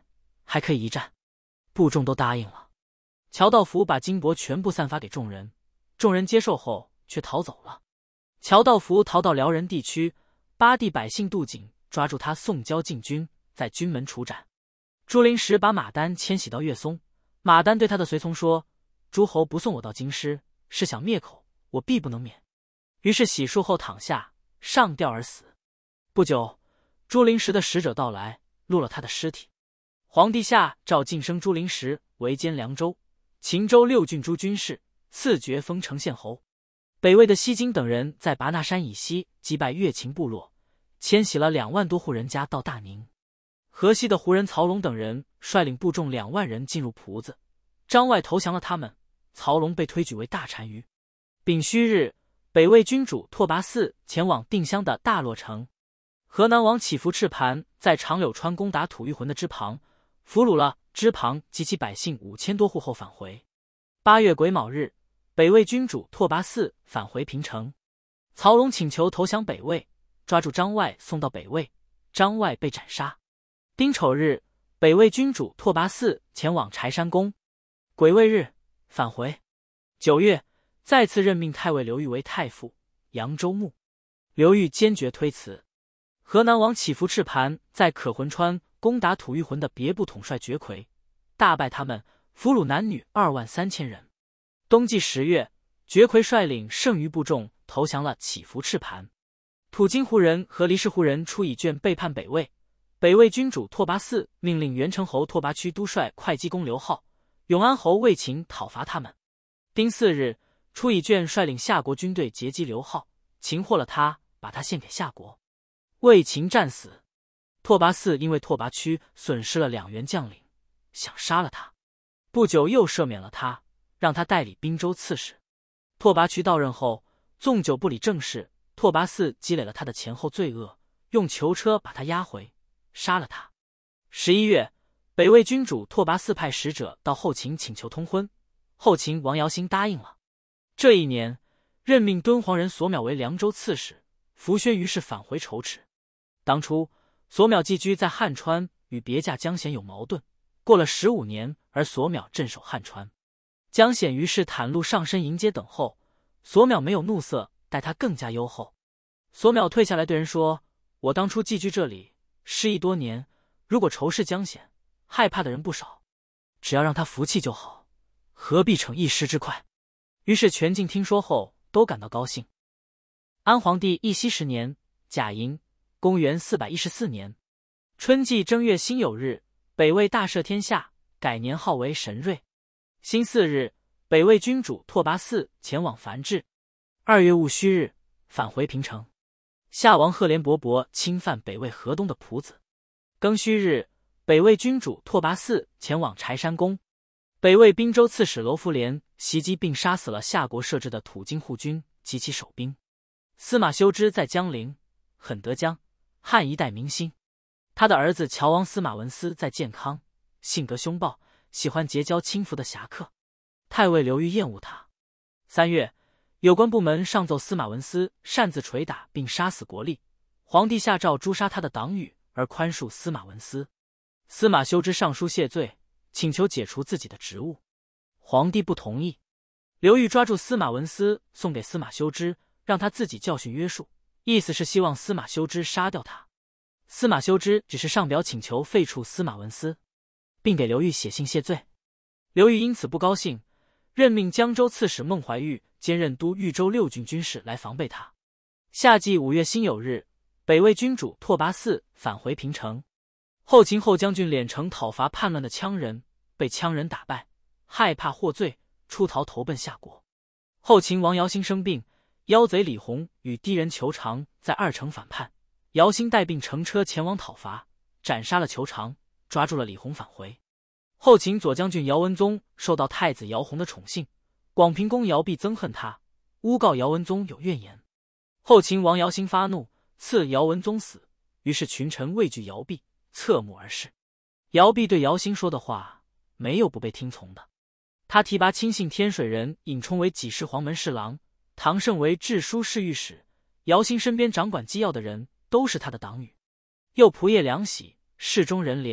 还可以一战。部众都答应了。乔道福把金帛全部散发给众人，众人接受后却逃走了。乔道福逃到辽人地区，巴地百姓渡井，抓住他送交禁军，在军门处斩。朱灵石把马丹迁徙到岳松，马丹对他的随从说：“诸侯不送我到京师，是想灭口，我必不能免。”于是洗漱后躺下，上吊而死。不久，朱灵石的使者到来，录了他的尸体。皇帝下诏晋升朱灵石为兼凉州、秦州6郡诸军事，赐爵封成县侯。北魏的西京等人在拔那山以西击败越秦部落，迁徙了2万多户人家到大宁。河西的胡人曹龙等人率领部众2万人进入蒲子，张外投降了他们，曹龙被推举为大单于。丙戌日，北魏君主拓跋嗣前往定襄的大洛城。河南王乞伏赤磐在长柳川攻打吐谷浑的支旁，俘虏了支旁及其百姓5000多户后返回。8月癸卯日，北魏君主拓跋嗣返回平城。曹龙请求投降北魏，抓住张外送到北魏，张外被斩杀。丁丑日，北魏君主拓跋嗣前往柴山宫。癸未日，返回。9月，再次任命太尉刘裕为太傅、扬州牧。刘裕坚决推辞。河南王乞伏赤磐在可浑川攻打吐谷浑的别部统帅绝魁，大败他们，俘虏男女2万3千人。冬季10月，绝魁率领剩余部众投降了乞伏赤磐。土津胡人和黎氏胡人出以卷背叛北魏。北魏君主拓跋嗣命令元成侯拓跋区督帅会稽公刘浩、永安侯魏秦讨伐他们。丁巳日，出以卷率领夏国军队截击刘浩，擒获了他，把他献给夏国。魏秦战死。拓跋嗣因为拓跋区损失了2员将领，想杀了他。不久又赦免了他，让他代理滨州刺史。拓跋区到任后，纵酒不理政事，拓跋嗣积累了他的前后罪恶，用囚车把他押回，杀了他。11月，北魏君主拓跋嗣派使者到后秦请求通婚，后秦王姚兴答应了。这一年，任命敦煌人索邈为凉州刺史，伏宣于是返回仇池。当初索邈寄居在汉川，与别驾江显有矛盾，过了15年，而索邈镇守汉川。江显于是袒露上身迎接等候，索邈没有怒色，待他更加优厚。索邈退下来对人说：“我当初寄居这里，失意多年，如果仇视江显，害怕的人不少，只要让他服气就好，何必逞一时之快？”于是全境听说后都感到高兴。安皇帝义熙10年甲寅，公元414年春季正月辛酉日，北魏大赦天下，改年号为神瑞。辛巳日，北魏君主拓跋嗣前往樊治。2月戊戌日，返回平城。夏王赫连勃勃侵犯北魏河东的蒲子。庚戌日，北魏君主拓跋嗣前往柴山宫。北魏滨州刺史楼弗连袭击并杀死了夏国设置的土津护军及其守兵。司马修之在江陵，很得将，汉一代明星。他的儿子乔王司马文思在建康，性格凶暴，喜欢结交轻浮的侠客。太尉刘裕厌恶他。3月，有关部门上奏司马文思擅自捶打并杀死国力，皇帝下诏诛杀他的党羽，而宽恕司马文思。司马修之上书谢罪，请求解除自己的职务。皇帝不同意。刘裕抓住司马文思，送给司马修之，让他自己教训约束，意思是希望司马修之杀掉他。司马修之只是上表请求废黜司马文思，并给刘裕写信谢罪。刘裕因此不高兴，任命江州刺史孟怀玉兼任都豫州6郡军事来防备他。夏季5月辛酉日，北魏君主拓跋嗣返回平城。后秦后将军敛城讨伐叛乱的羌人，被羌人打败，害怕获罪，出逃投奔夏国。后秦王姚兴生病，妖贼李弘与低人裘长在2城反叛，姚兴带病乘车前往讨伐，斩杀了裘长，抓住了李弘返回。后秦左将军姚文宗受到太子姚泓的宠幸，广平公姚弼憎恨他，诬告姚文宗有怨言。后秦王姚兴发怒，赐姚文宗死，于是群臣畏惧姚弼，侧目而视。姚弼对姚兴说的话没有不被听从的。他提拔亲信天水人尹冲为济世黄门侍郎，唐胜为治书侍御史，姚兴身边掌管机要的人都是他的党羽。又仆射梁喜、侍中人廉、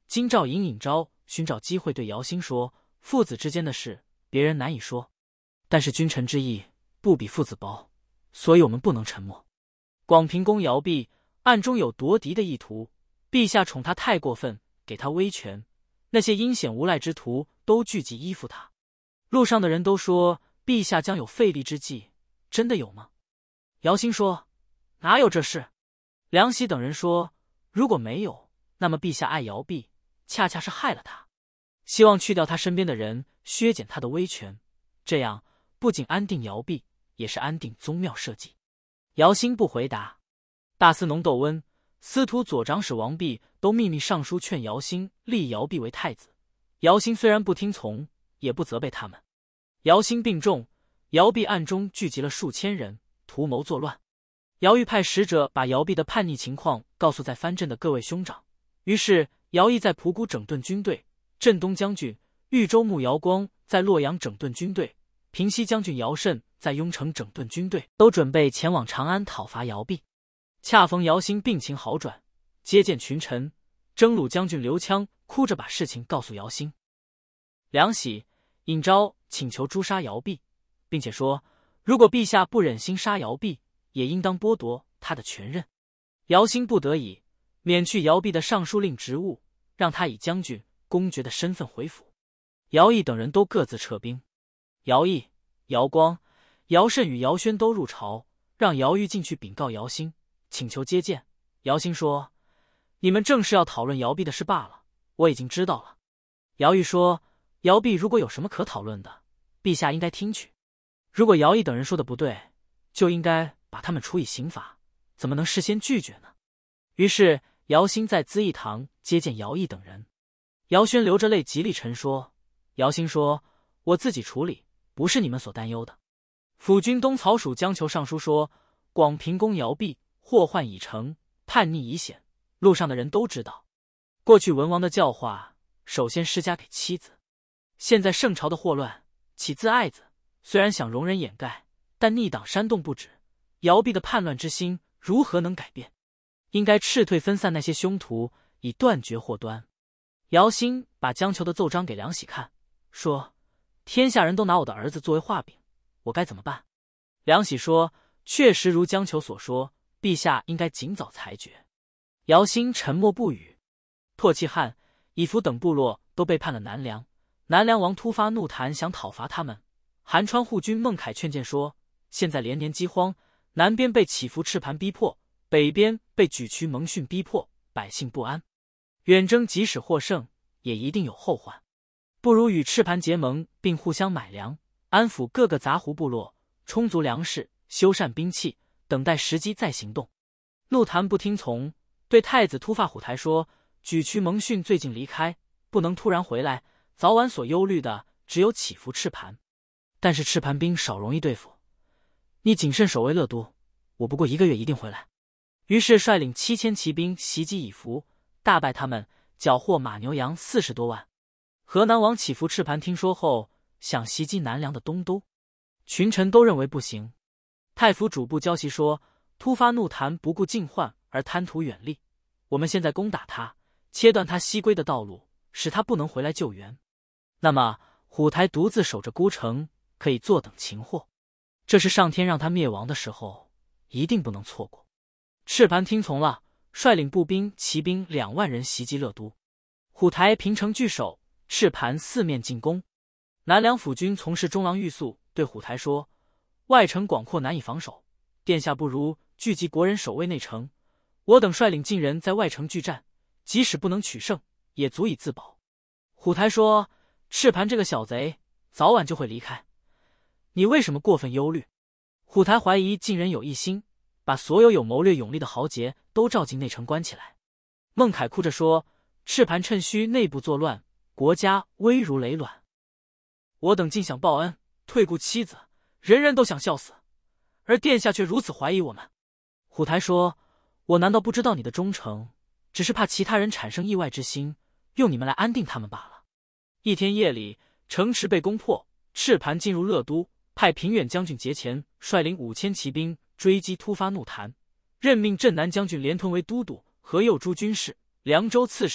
京兆尹尹昭寻找机会对姚兴说：“父子之间的事，别人难以说，但是君臣之义不比父子薄，所以我们不能沉默。广平公姚弼暗中有夺嫡的意图，陛下宠他太过分，给他威权，那些阴险无赖之徒都聚集依附他。路上的人都说陛下将有废立之计，真的有吗？”姚兴说：“哪有这事？”梁喜等人说：“如果没有，那么陛下爱姚弼，恰恰是害了他，希望去掉他身边的人，削减他的威权，这样不仅安定姚弼，也是安定宗庙社稷。”姚兴不回答。大司农窦温、司徒左长史王弼都秘密上书劝姚兴立姚弼为太子。姚兴虽然不听从，也不责备他们。姚兴病重，姚弼暗中聚集了数千人，图谋作乱。姚豫派使者把姚弼的叛逆情况告诉在藩镇的各位兄长，于是姚毅在蒲谷整顿军队，镇东将军豫州牧姚光在洛阳整顿军队，平西将军姚慎在雍城整顿军队，都准备前往长安讨伐姚弼。恰逢姚兴病情好转，接见群臣，征虏将军刘羌哭着把事情告诉姚兴。梁喜、尹昭请求诛杀姚弼，并且说，如果陛下不忍心杀姚弼，也应当剥夺他的权任。姚兴不得已，免去姚弼的尚书令职务，让他以将军、公爵的身份回府。姚毅等人都各自撤兵。姚毅、姚光、姚慎与姚轩都入朝，让姚豫进去禀告姚兴，请求接见。姚兴说：“你们正是要讨论姚弼的事罢了，我已经知道了。”姚豫说：“姚弼如果有什么可讨论的，陛下应该听取。如果姚毅等人说的不对，就应该把他们处以刑罚，怎么能事先拒绝呢？”于是姚兴在咨议堂接见姚毅等人。姚轩流着泪极力陈说。姚兴说：“我自己处理，不是你们所担忧的。”辅军东曹属将求上书说：“广平公姚弼祸患已成，叛逆已显，路上的人都知道。过去文王的教化，首先施加给妻子，现在圣朝的祸乱，岂自爱子？虽然想容忍掩盖，但逆党煽动不止，姚弼的叛乱之心如何能改变？应该斥退分散那些凶徒，以断绝祸端。”姚兴把将求的奏章给梁喜看，说：“天下人都拿我的儿子作为画饼，我该怎么办？”梁喜说：“确实如将求所说，陛下应该尽早裁决。”姚兴沉默不语。唾弃汉、以弗等部落都背叛了南梁，南梁王突发怒谈，想讨伐他们。韩川护军孟凯劝谏说：“现在连年饥荒，南边被乞伏赤磐逼迫，北边被沮渠蒙逊逼迫，百姓不安。远征即使获胜，也一定有后患。不如与赤磐结盟，并互相买粮，安抚各个杂胡部落，充足粮食，修缮兵器，等待时机再行动。”怒谈不听从，对太子突发虎台说：“沮渠蒙逊最近离开，不能突然回来，早晚所忧虑的只有祈福赤磐。但是赤磐兵少容易对付，你谨慎守卫乐都，我不过1个月一定回来。”于是率领7000骑兵袭击以弗，大败他们，缴获马牛羊40多万。河南王乞伏赤磐听说后，想袭击南梁的东都，群臣都认为不行。太府主簿交檄说：“突发怒谈不顾近患而贪图远利，我们现在攻打他，切断他西归的道路，使他不能回来救援。那么虎台独自守着孤城，可以坐等擒获。这是上天让他灭亡的时候，一定不能错过。”赤磐听从了，率领步兵、骑兵2万人袭击乐都。虎台平城据守，赤磐四面进攻。南梁府军从事中郎玉素对虎台说：“外城广阔难以防守，殿下不如聚集国人守卫内城，我等率领晋人在外城拒战，即使不能取胜，也足以自保。”虎台说：“赤磐这个小贼早晚就会离开，你为什么过分忧虑？”虎台怀疑晋人有异心，把所有谋略勇力的豪杰都召进内城关起来。孟凯哭着说：“赤磐趁虚内部作乱，国家危如累卵。我等尽想报恩，退顾妻子，人人都想笑死，而殿下却如此怀疑我们。”虎台说：“我难道不知道你的忠诚？只是怕其他人产生意外之心，用你们来安定他们罢了。”一天夜里，城池被攻破，赤磐进入乐都，派平远将军节前率领5000骑兵追击突发怒谈，任命镇南将军连屯为都督，河右诸军事、凉州刺史，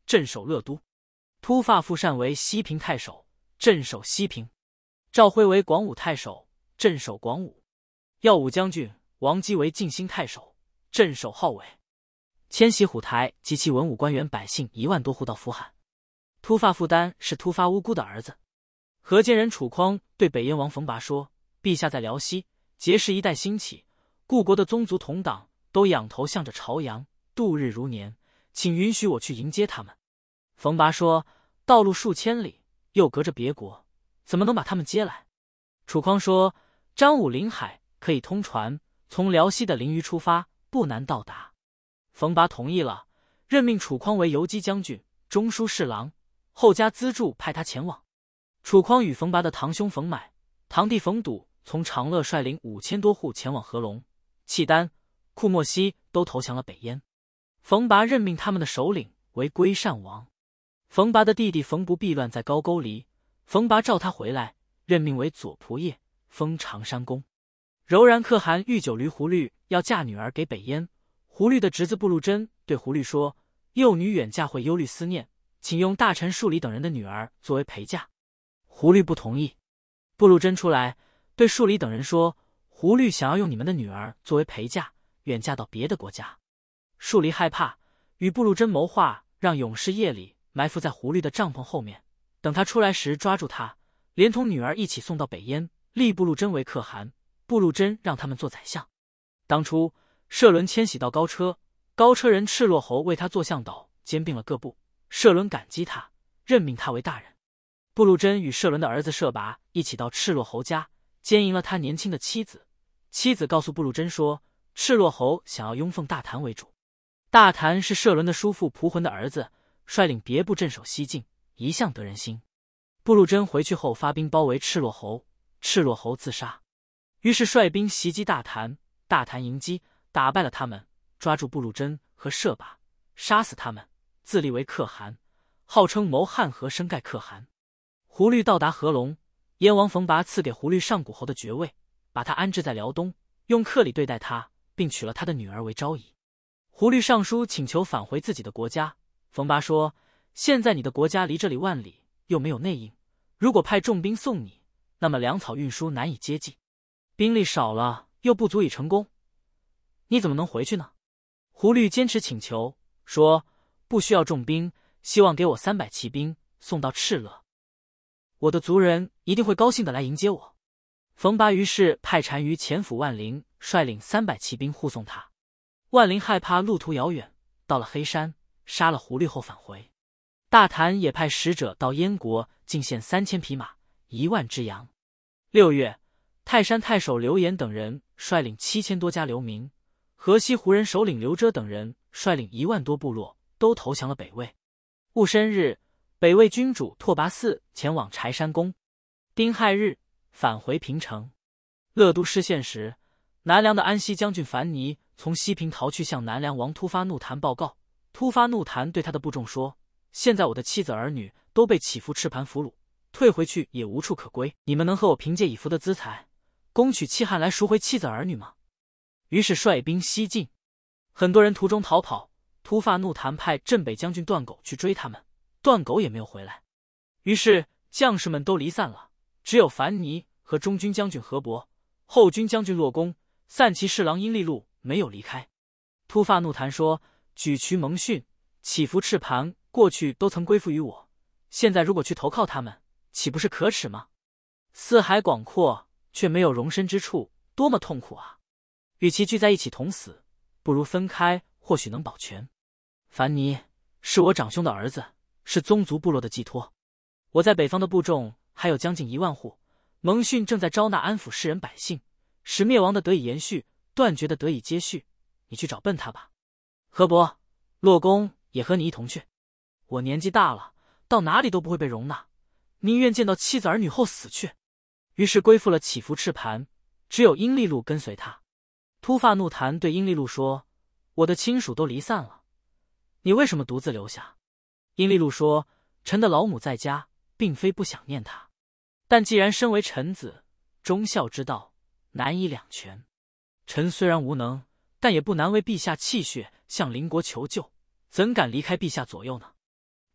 镇守乐都；突发傅善为西平太守，镇守西平；赵辉为广武太守，镇守广武；耀武将军王基为晋兴太守，镇守号尾。迁徙虎台及其文武官员百姓1万多户到扶罕。突发傅丹是突发乌孤的儿子。河间人楚匡对北燕王冯拔说：“陛下在辽西，结识一代兴起，故国的宗族同党都仰头向着朝阳，度日如年，请允许我去迎接他们。”冯拔说：“道路数千里，又隔着别国，怎么能把他们接来？”楚匡说：“张武临海，可以通船，从辽西的临榆出发，不难到达。”冯拔同意了，任命楚匡为游击将军、中书侍郎，后加资助派他前往。楚匡与冯拔的堂兄冯买、堂弟冯笃从长乐率领5000多户前往合龙、契丹、库莫西，都投降了北燕。冯拔任命他们的首领为归善王。冯拔的弟弟冯不避乱在高句丽，冯拔召他回来，任命为左仆射，封长山公。柔然可汗御九驴胡律要嫁女儿给北燕，胡律的侄子布禄真对胡律说：“幼女远嫁会忧虑思念，请用大臣庶礼等人的女儿作为陪嫁。”胡律不同意。布禄真出来对庶礼等人说：“胡律想要用你们的女儿作为陪嫁，远嫁到别的国家。”庶礼害怕，与布禄真谋划，让勇士夜里埋伏在胡律的帐篷后面，等他出来时抓住他，连同女儿一起送到北燕，立布禄真为可汗，布禄真让他们做宰相。当初舍伦迁徙到高车，高车人赤洛侯为他做向导，兼并了各部。舍伦感激他，任命他为大人。布禄真与舍伦的儿子舍拔一起到赤洛侯家，奸淫了他年轻的妻子。妻子告诉布禄真说，赤洛侯想要拥奉大坛为主。大坛是舍伦的叔父蒲浑的儿子，率领别部镇守西境，一向得人心。布禄真回去后发兵包围赤洛侯，赤洛侯自杀。于是率兵袭击大坛，大坛迎击，打败了他们，抓住布禄真和舍拔，杀死他们，自立为可汗，号称谋汉和生盖可汗。胡律到达合龙，燕王冯拔赐给胡律上古侯的爵位，把他安置在辽东，用客礼对待他，并娶了他的女儿为昭仪。胡律上书请求返回自己的国家，冯拔说：“现在你的国家离这里万里，又没有内应，如果派重兵送你，那么粮草运输难以接济，兵力少了又不足以成功，你怎么能回去呢？”胡律坚持请求，说：“不需要重兵，希望给我300骑兵送到敕勒，我的族人一定会高兴的来迎接我。”冯拔于是派单于前府万灵率领300骑兵护送他。万灵害怕路途遥远，到了黑山，杀了胡律后返回。大坛也派使者到燕国进献3000匹马、1万只羊。6月，泰山太守刘岩等人率领7000多家流民，河西胡人首领刘遮等人率领1万多部落，都投降了北魏。戊申日，北魏君主拓跋嗣前往柴山宫。丁亥日，返回平城。乐都失陷时，南梁的安西将军樊尼从西平逃去，向南梁王突发怒谈报告。突发怒谈对他的部众说：“现在我的妻子儿女都被乞伏赤盘俘虏，退回去也无处可归，你们能和我凭借以俘的资财，攻取契汉来赎回妻子儿女吗？”于是率兵西进，很多人途中逃跑。突发怒谈派镇北将军段狗去追他们，段狗也没有回来。于是将士们都离散了，只有樊尼和中军将军何伯、后军将军骆公、散骑侍郎殷利禄没有离开。突发怒谈说：“举渠蒙逊、乞伏赤盘过去都曾归附于我，现在如果去投靠他们，岂不是可耻吗？四海广阔，却没有容身之处，多么痛苦啊！与其聚在一起同死，不如分开，或许能保全。樊尼是我长兄的儿子，是宗族部落的寄托。我在北方的部众还有将近1万户，蒙逊正在招纳安抚世人百姓，使灭亡的得以延续，断绝的得以接续。你去找奔他吧。何伯、骆公也和你一同去。我年纪大了，到哪里都不会被容纳，宁愿见到妻子儿女后死去。”于是归附了乞伏赤盘，只有殷利禄跟随他。突发怒谈对殷利禄说：“我的亲属都离散了，你为什么独自留下？”殷利禄说：“臣的老母在家，并非不想念他，但既然身为臣子，忠孝之道难以两全。臣虽然无能，但也不难为陛下泣血，向邻国求救，怎敢离开陛下左右呢？”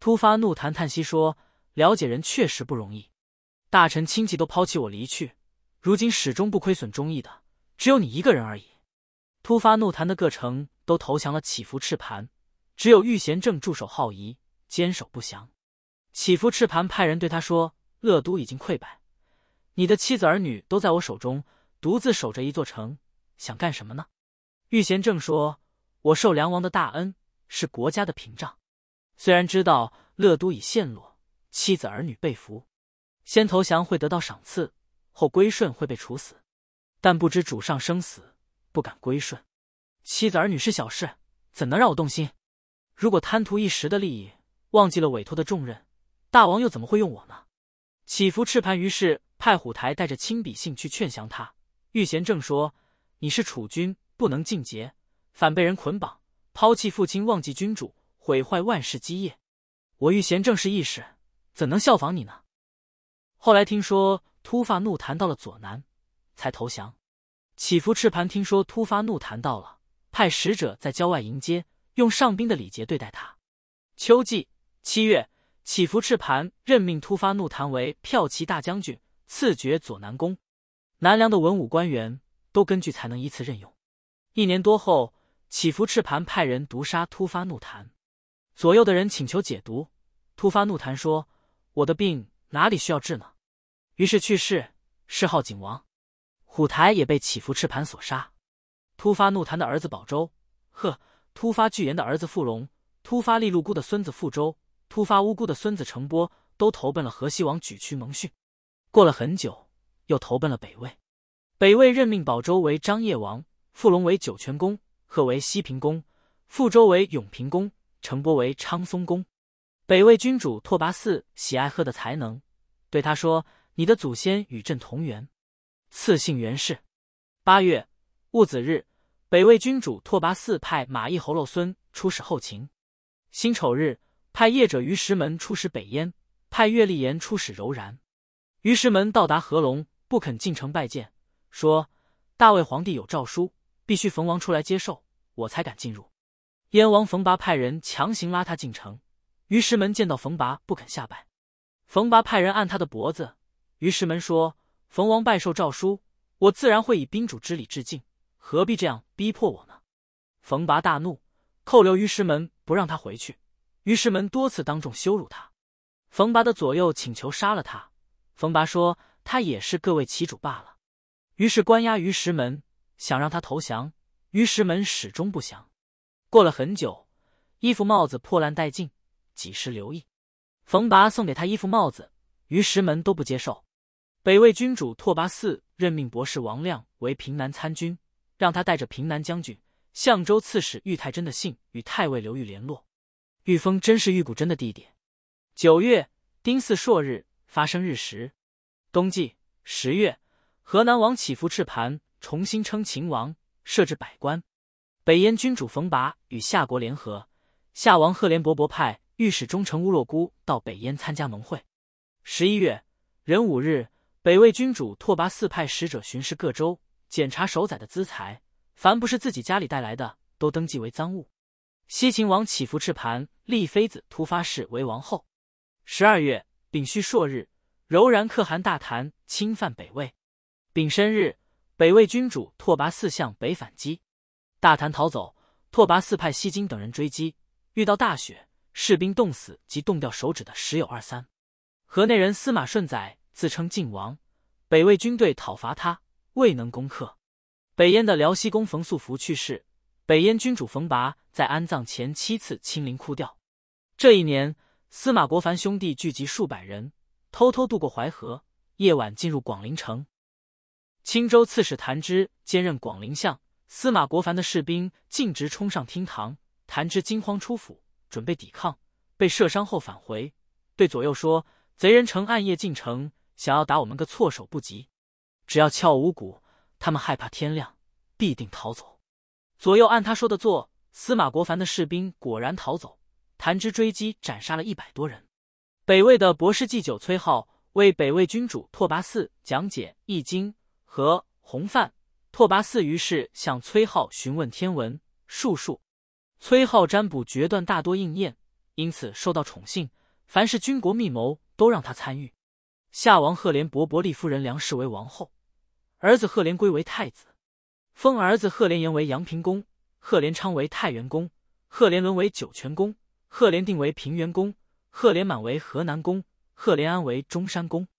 突发怒谈叹息说：“了解人确实不容易，大臣亲戚都抛弃我离去，如今始终不亏损忠义的，只有你一个人而已。”突发怒谈的各城都投降了乞伏赤磐，只有玉贤正驻守好夷，坚守不降。乞伏赤磐派人对他说：“乐都已经溃败，你的妻子儿女都在我手中，独自守着一座城，想干什么呢？”玉贤正说：“我受梁王的大恩，是国家的屏障。虽然知道乐都已陷落，妻子儿女被俘，先投降会得到赏赐，后归顺会被处死，但不知主上生死，不敢归顺。妻子儿女是小事，怎能让我动心？如果贪图一时的利益，忘记了委托的重任，大王又怎么会用我呢？”乞伏赤磐于是派虎台带着亲笔信去劝降他。玉贤正说：“你是储君，不能尽节，反被人捆绑，抛弃父亲，忘记君主，毁坏万世基业。我玉贤正是义士，怎能效仿你呢？”后来听说突发怒谈到了左南，才投降。乞伏赤磐听说突发怒谈到了，派使者在郊外迎接，用上宾的礼节对待他。秋季7月，乞伏赤磐任命突发怒谈为骠骑大将军，赐爵左南公。南梁的文武官员都根据才能依次任用。1年多后，乞伏赤磐派人毒杀突发怒谈，左右的人请求解毒。突发怒谈说：“我的病哪里需要治呢？”于是去世，谥号景王。虎台也被乞伏赤磐所杀。突发怒谈的儿子保周、突发巨言的儿子傅龙、突发利禄姑的孙子傅周、突发乌姑的孙子成波，都投奔了河西王沮渠蒙逊。过了很久，又投奔了北魏。北魏任命保周为张掖王，傅龙为酒泉公，为西平公，傅周为永平公，成波为昌松公。北魏君主拓跋嗣喜爱贺的才能，对他说：“你的祖先与朕同源。”赐姓袁氏。8月戊子日，北魏君主拓跋嗣派马邑侯娄孙出使后秦。辛丑日，派业者于石门出使北燕，派乐厉言出使柔然。于石门到达合龙，不肯进城拜见，说：“大魏皇帝有诏书，必须冯王出来接受，我才敢进入。”燕王冯拔派人强行拉他进城，于石门见到冯拔不肯下拜。冯拔派人按他的脖子，于石门说：“冯王拜受诏书，我自然会以宾主之礼致敬，何必这样逼迫我呢？”冯拔大怒，扣留于石门，不让他回去。于石门多次当众羞辱他。冯拔的左右请求杀了他，冯拔说他也是各为其主罢了。于是关押于石门，想让他投降，于石门始终不降。过了很久，衣服帽子破烂殆尽，几时留意。冯拔送给他衣服帽子，于石门都不接受。北魏君主拓跋嗣任命博士王亮为平南参军，让他带着平南将军、相州刺史玉太真的信与太尉刘裕联络。玉峰真是玉谷真的弟弟。9月丁巳朔日，发生日食。冬季10月，河南王乞伏赤磐重新称秦王，设置百官。北燕君主冯拔与夏国联合，夏王赫连勃勃派御史中丞乌洛姑到北燕参加盟会。11月壬午日，北魏君主拓跋嗣派使者巡视各州，检查守宰的资财，凡不是自己家里带来的，都登记为赃物。西秦王乞伏赤磐立妃子突发氏为王后。12月丙戌朔日，柔然可汗大谭侵犯北魏。丙申日，北魏君主拓跋嗣向北反击，大谭逃走，拓跋嗣派西京等人追击，遇到大雪，士兵冻死及冻掉手指的时有2-3。河内人司马顺载自称晋王，北魏军队讨伐他，未能攻克。北燕的辽西公冯素福去世，北燕君主冯拔在安葬前7次亲临哭吊。这一年，司马国藩兄弟聚集数百人，偷偷渡过淮河，夜晚进入广陵城。青州刺史谭之兼任广陵相，司马国藩的士兵径直冲上厅堂，谭之惊慌出府，准备抵抗，被射伤后返回，对左右说：“贼人乘暗夜进城，想要打我们个措手不及，只要敲五鼓，他们害怕天亮，必定逃走。”左右按他说的做，司马国藩的士兵果然逃走，谭之追击斩杀了100多人。北魏的博士祭酒崔浩为北魏君主拓跋嗣讲解《易经》和《洪范》，拓跋嗣于是向崔浩询问天文术数，崔浩占卜决断大多应验， 因此受到宠幸，凡是军国密谋都让他参与。夏王赫连勃勃立夫人梁氏为王后，儿子赫连圭为太子，封儿子赫连颜为阳平公，赫连昌为太原公，赫连伦为酒泉公，赫连定为平原公，赫连满为河南公，赫连安为中山公。